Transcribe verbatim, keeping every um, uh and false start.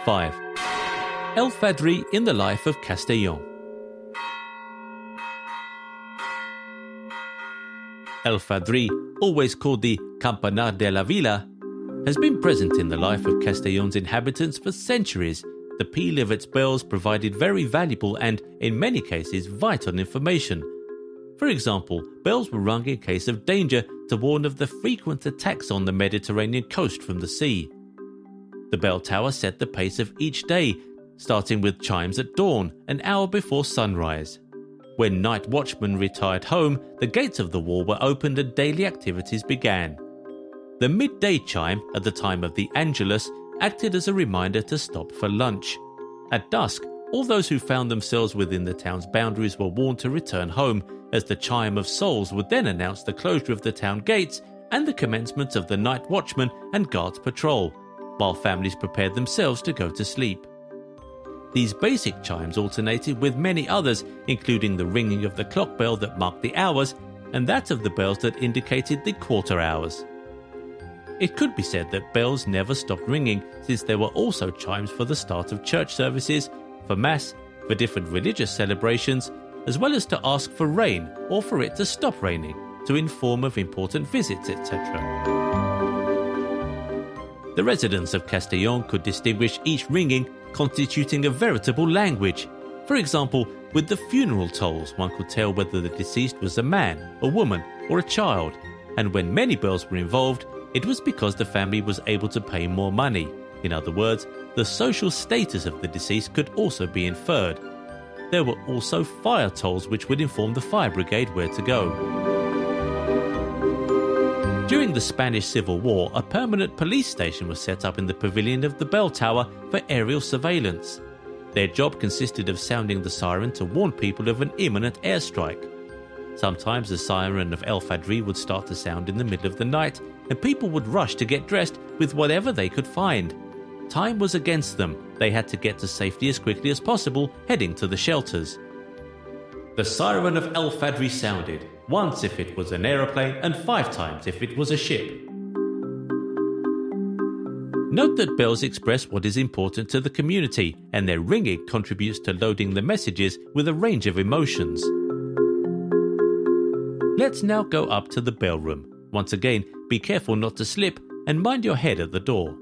five. El Fadri in the life of Castellón. El Fadri, always called the Campanar de la Vila, has been present in the life of Castellón's inhabitants for centuries. The peal of its bells provided very valuable and, in many cases, vital information. For example, bells were rung in case of danger to warn of the frequent attacks on the Mediterranean coast from the sea. The bell tower set the pace of each day, starting with chimes at dawn, an hour before sunrise. When night watchmen retired home, the gates of the wall were opened and daily activities began. The midday chime, at the time of the Angelus, acted as a reminder to stop for lunch. At dusk, all those who found themselves within the town's boundaries were warned to return home, as the chime of souls would then announce the closure of the town gates and the commencement of the night watchman and guards patrol, while families prepared themselves to go to sleep. These basic chimes alternated with many others, including the ringing of the clock bell that marked the hours and that of the bells that indicated the quarter hours. It could be said that bells never stopped ringing, since there were also chimes for the start of church services, for mass, for different religious celebrations, as well as to ask for rain or for it to stop raining, to inform of important visits, et cetera. The residents of Castellón could distinguish each ringing constituting a veritable language. For example, with the funeral tolls, one could tell whether the deceased was a man, a woman, or a child, and when many bells were involved, it was because the family was able to pay more money. In other words, the social status of the deceased could also be inferred. There were also fire tolls which would inform the fire brigade where to go. During the Spanish Civil War, a permanent police station was set up in the pavilion of the bell tower for aerial surveillance. Their job consisted of sounding the siren to warn people of an imminent airstrike. Sometimes the siren of El Fadri would start to sound in the middle of the night, and people would rush to get dressed with whatever they could find. Time was against them. They had to get to safety as quickly as possible, heading to the shelters. The siren of El Fadri sounded, once if it was an aeroplane and five times if it was a ship. Note that bells express what is important to the community, and their ringing contributes to loading the messages with a range of emotions. Let's now go up to the bell room. Once again, be careful not to slip and mind your head at the door.